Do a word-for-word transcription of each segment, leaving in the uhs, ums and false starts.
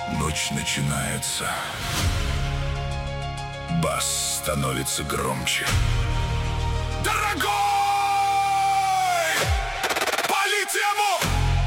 Ночь начинается. Бас становится громче. Дорогой! Пали тему!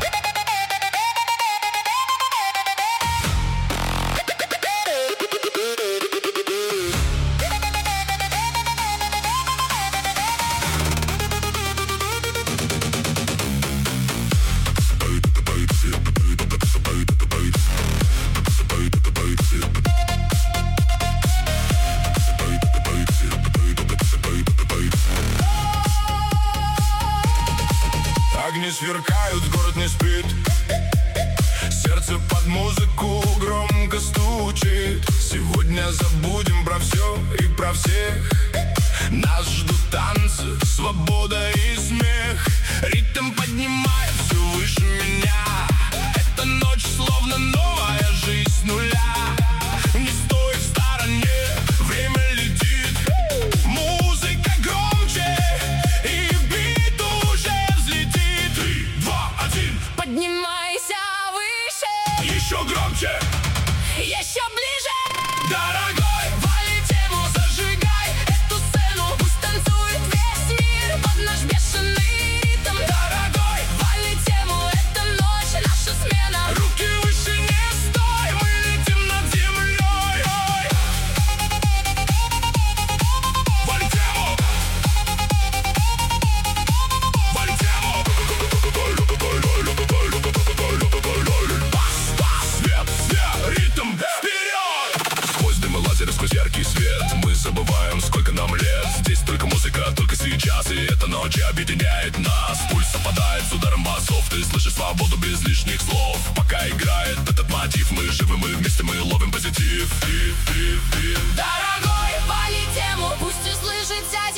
Огни сверкают, город не спит. Сердце под музыку громко стучит. Сегодня забудем про все и про всех. Нас ждут танцы, свобода и смех. Ритм поднимает все выше меня. Эта ночь словно новая жизнь с нуля. Не стой в стороне, время летит. Музыка громче, и бит уже взлетит. Три, два, один. Поднимайся выше, Еще громче, еще ближе. дорогой. Вали тему, зажигай эту сцену. Пусть танцует весь мир под наш бешеный ритм. Дорогой, Вали тему, эта ночь наша смена. руки выше не стой, мы летим над землей. Вали тему, вали тему. Бас, бас, свет, свет, ритм, вперед. Сквозь дым и лазеры, сквозь яркий свет мы забываем, сколько нам лет. Здесь только музыка, только сейчас. И эта ночь объединяет нас. Пульс совпадает с ударом басов. Ты слышишь свободу без лишних слов. Пока играет этот мотив, мы живы, мы вместе, мы ловим позитив. Дорогой, вали тему, пусть услышится